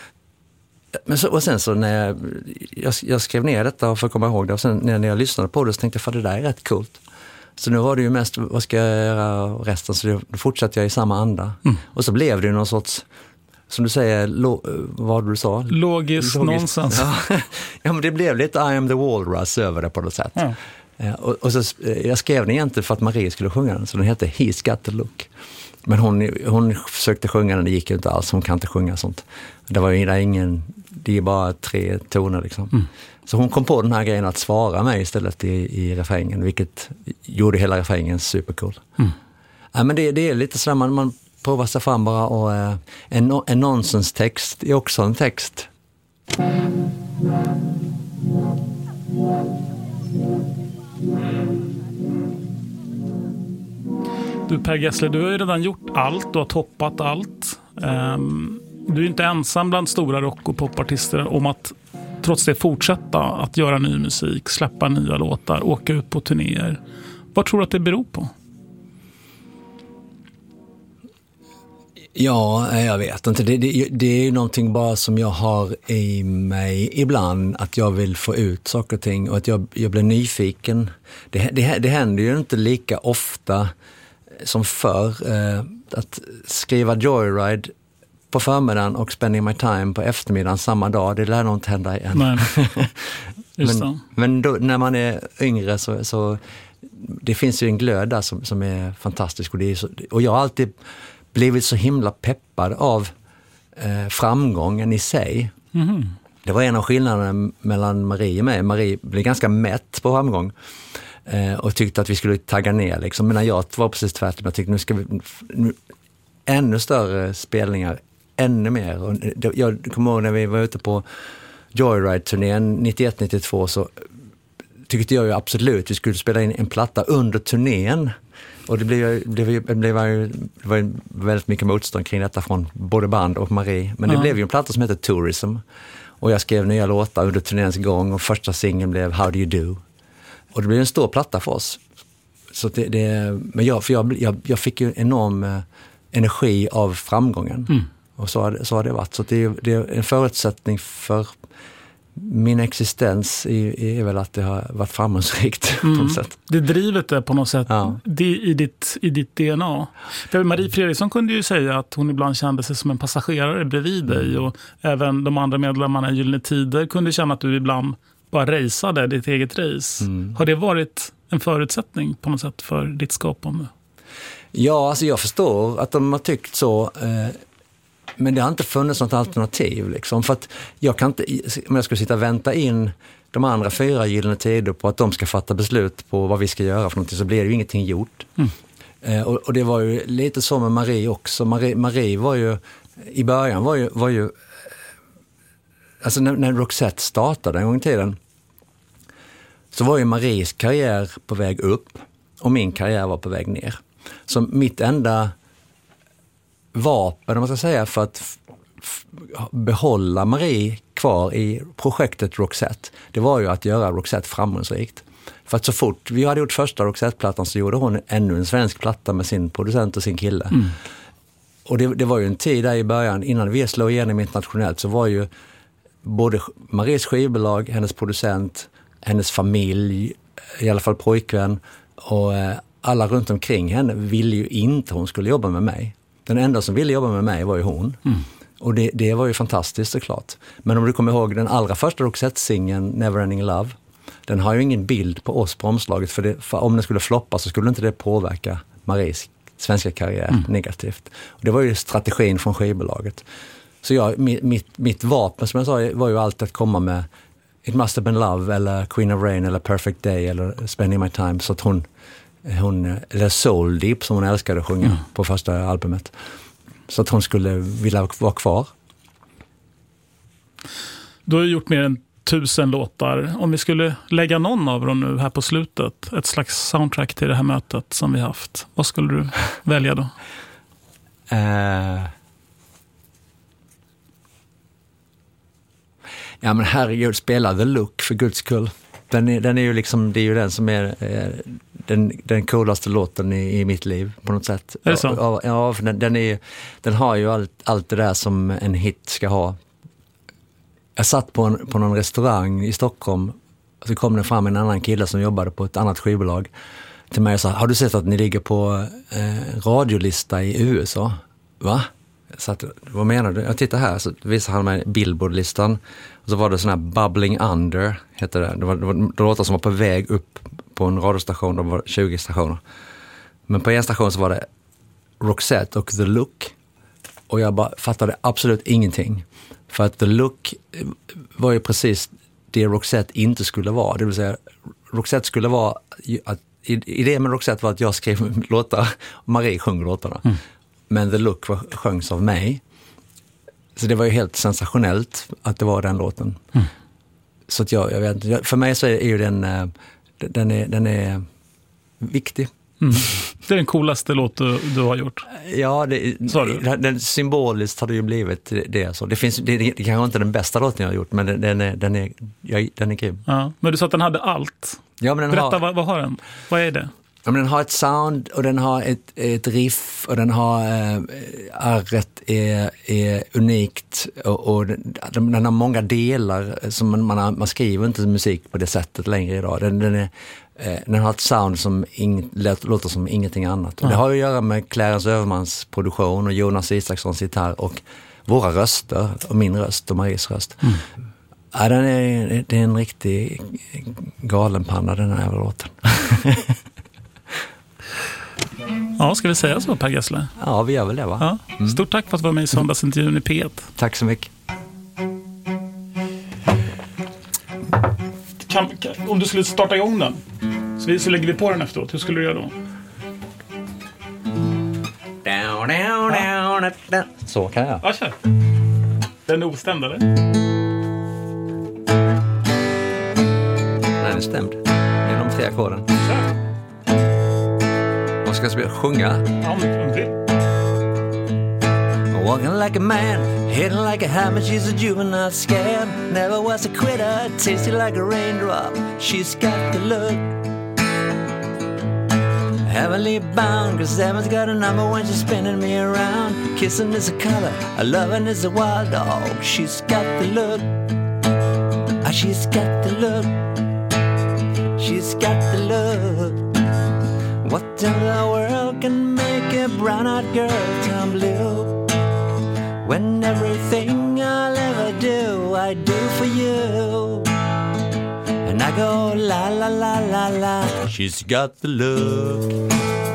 Men så, och sen så när jag, jag, jag skrev ner detta för att komma ihåg det, och sen när, när jag lyssnade på det så tänkte jag, för det där är rätt coolt. Så nu var det ju mest, vad ska jag göra resten? Så då fortsatte jag i samma anda. Mm. Och så blev det ju någon sorts, som du säger, lo, vad du sa? Logiskt nonsens. Ja. Ja, men det blev lite I am the walrus över det på något sätt. Ja. Ja, och, och så, jag skrev den egentligen för att Marie skulle sjunga den, så den heter He's got the look. Men hon, hon försökte sjunga den, det gick ju inte alls, hon kan inte sjunga sånt. Det var ju ingen, det är bara tre toner liksom. Mm. Så hon kom på den här grejen att svara mig istället i, i refrängen, vilket gjorde hela refrängen supercool. Mm. Ja, men det, det är lite så där, man, man provar sig fram bara, och eh, en, en nonsenstext är också en text. Du Per Gessle, du har ju redan gjort allt, du har toppat allt. Um, du är inte ensam bland stora rock- och popartister om att trots det fortsätta att göra ny musik, släppa nya låtar, åka ut på turnéer. Vad tror du att det beror på? Ja, jag vet inte. Det, det, det är ju någonting bara som jag har i mig ibland, att jag vill få ut saker och ting och att jag, jag blir nyfiken. Det, det, det händer ju inte lika ofta som förr eh, att skriva Joyride på förmiddagen och Spending My Time på eftermiddagen samma dag. Det lär nog inte hända igen. Nej. Just men men då, när man är yngre så, så det finns ju en glöd där som, som är fantastisk. Och, det är så, och jag har alltid blivit så himla peppad av eh, framgången i sig. Mm. Det var en av skillnaderna mellan Marie och mig. Marie blev ganska mätt på framgång eh, och tyckte att vi skulle tagga ner. Liksom. Men jag var precis tvärtom. Jag tyckte nu ska vi nu, ännu större spelningar, ännu mer. Och det, jag kommer ihåg när vi var ute på Joyride-turnén nittioett nittiotvå så tyckte jag ju absolut att vi skulle spela in en platta under turnén. Och det blev, blev, blev, det var ju väldigt mycket motstånd kring detta från både band och Marie. Men det ja. blev ju en platta som heter Tourism. Och jag skrev nya låtar under turnéns gång och första singeln blev How Do You Do. Och det blev en stor platta för oss. Så det, det, men jag, för jag, jag, jag fick ju enorm eh, energi av framgången. Mm. Och så har, så har det varit. Så det, det är en förutsättning för min existens är, är väl att det har varit framgångsrikt mm. på något sätt. Det drivet är på något sätt ja. det, i, ditt, i ditt D N A. För Marie Fredriksson kunde ju säga att hon ibland kände sig som en passagerare bredvid mm. dig och även de andra medlemmarna i Gyllene Tider kunde känna att du ibland bara raceade ditt eget race. Mm. Har det varit en förutsättning på något sätt för ditt skapande? Ja, alltså jag förstår att de har tyckt så. Eh, Men det har inte funnits något alternativ. Liksom. För att jag kan inte, om jag skulle sitta och vänta in de andra fyra Gyllene Tider på att de ska fatta beslut på vad vi ska göra för någonting, så blir det ju ingenting gjort. Mm. Eh, och, och det var ju lite så med Marie också. Marie, Marie var ju, i början var ju, var ju alltså när, när Roxette startade en gång i tiden, så var ju Maries karriär på väg upp och min karriär var på väg ner. Så mitt enda vapen, om man ska säga, för att f- f- behålla Marie kvar i projektet Roxette, det var ju att göra Roxette framgångsrikt. För att så fort vi hade gjort första Roxette-plattan så gjorde hon ännu en svensk platta med sin producent och sin kille. Mm. Och det, det var ju en tid där i början, innan vi slog igenom internationellt, så var ju både Maries skivbolag, hennes producent, hennes familj, i alla fall pojkvän, och eh, alla runt omkring henne ville ju inte hon skulle jobba med mig. Den enda som ville jobba med mig var ju hon. Mm. Och det, det var ju fantastiskt såklart. Men om du kommer ihåg den allra första Roxette-singeln, Neverending Love, den har ju ingen bild på oss på omslaget. För, det, för om den skulle floppa så skulle inte det påverka Maries svenska karriär mm. negativt. Och det var ju strategin från skivbolaget. Så jag, mitt, mitt vapen som jag sa var ju alltid att komma med It Must Have Been Love eller Queen of Rain eller Perfect Day eller Spending My Time, så att hon hon, eller Soul Deep som hon älskade att sjunga mm. på första albumet, så att hon skulle vilja vara kvar. Du har gjort mer än tusen låtar. Om vi skulle lägga någon av dem nu här på slutet, ett slags soundtrack till det här mötet som vi haft, vad skulle du välja då? Uh... Ja, men herregud, spela The Look för guds skull. Den är, den är ju liksom, det är ju den som är eh, den, den coolaste låten i, i mitt liv på något sätt. Är det så? Ja, ja, för den, den, är, den har ju allt, allt det där som en hit ska ha. Jag satt på, en, på någon restaurang i Stockholm och så kom det fram en annan kille som jobbade på ett annat skivbolag till mig och sa, har du sett att ni ligger på eh, radiolista i U S A? Va? Så att, vad menar du? Jag tittar här, så visade han mig Billboard-listan. Och så var det sån här Bubbling Under, heter det. Det var, det var det låtar som var på väg upp på en radiostation, det var tjugo stationer. Men på en station så var det Roxette och The Look. Och jag bara fattade absolut ingenting. För att The Look var ju precis det Roxette inte skulle vara. Det vill säga, Roxette skulle vara, att, idén med Roxette var att jag skrev låtar och Marie sjöng låtarna. Mm. Men The Look var, sjöngs av mig. Så det var ju helt sensationellt att det var den låten. Mm. Så att jag, jag vet inte, för mig så är ju den, den är, den är viktig. Mm. Det är den coolaste låt du, du har gjort. Ja, det, den, symboliskt har det ju blivit det. Så. Det, finns, det, det kanske inte är den bästa låten jag har gjort, men den, den är, den är, jag, den är grym. Ja, men du sa att den hade allt. Ja, men den Berätta, har, vad, vad har den? Vad är det? Ja, men den har ett sound och den har ett, ett riff och den har äh, arret är, är unikt och, och den, den har många delar som man, man, man skriver inte musik på det sättet längre idag. Den, den, är, äh, den har ett sound som ing, låter som ingenting annat. Och det har att göra med Clarence Övermans produktion och Jonas Isakssons gitarr och våra röster och min röst och Maries röst. Mm. Ja, den är, det är en riktig galenpanna den här låten. Ja, ska vi säga så, Per Gessle? Ja, vi gör väl det, va? Ja. Mm. Stort tack för att du var med i söndagsintervjun i P ett. Tack så mycket. Kan, kan, om du skulle starta igång den, så, vi, så lägger vi på den efteråt. Hur skulle du göra då? Down, down, down, down, down. Så kan jag. Ja, kör. Den är ostämd, eller? Nej, den är stämd. Det är de tre ackorden. Kör. Vad ska jag spela? Sjunga? Ja, men det. Walking like a man, hitting like a hammer, she's a juvenile scam. Never was a quitter, tasted like a raindrop. She's got the look. Heavenly bound, cause heaven's got a number when she's spinning me around. Kissing is a color, a loving is a wild dog. She's got the look. Ah, she's got the look. She's got the look. What in the world can make a brown-eyed girl turn blue? When everything I'll ever do, I do for you. And I go la la la la la. She's got the look.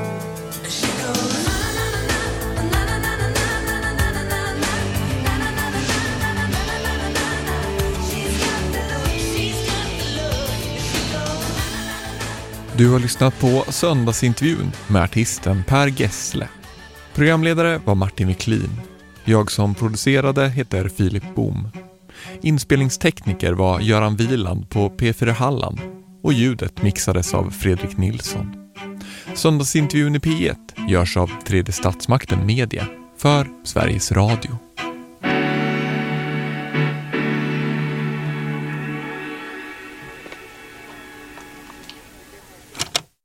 Du har lyssnat på söndagsintervjun med artisten Per Gessle. Programledare var Martin Wiklin. Jag som producerade heter Filip Bohm. Inspelningstekniker var Göran Wieland på P fyra Halland och ljudet mixades av Fredrik Nilsson. Söndagsintervjun i P ett görs av Tredje Statsmakten Media för Sveriges Radio.